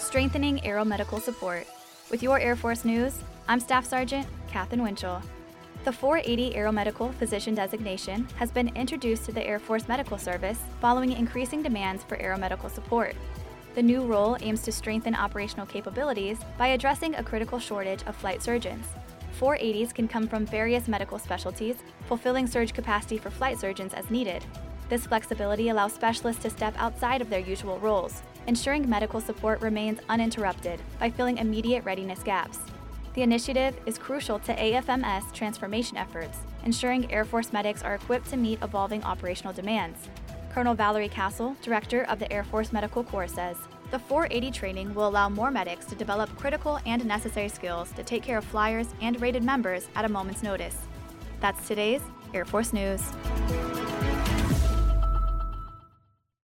strengthening aeromedical support. With your Air Force News, I'm Staff Sergeant Katherine Winchell. The 480 Aeromedical Physician designation has been introduced to the Air Force Medical Service following increasing demands for aeromedical support. The new role aims to strengthen operational capabilities by addressing a critical shortage of flight surgeons. 480s can come from various medical specialties, fulfilling surge capacity for flight surgeons as needed. This flexibility allows specialists to step outside of their usual roles, ensuring medical support remains uninterrupted by filling immediate readiness gaps. The initiative is crucial to AFMS transformation efforts, ensuring Air Force medics are equipped to meet evolving operational demands. Colonel Valerie Castle, director of the Air Force Medical Corps, says, "The 480 training will allow more medics to develop critical and necessary skills to take care of flyers and rated members at a moment's notice." That's today's Air Force News.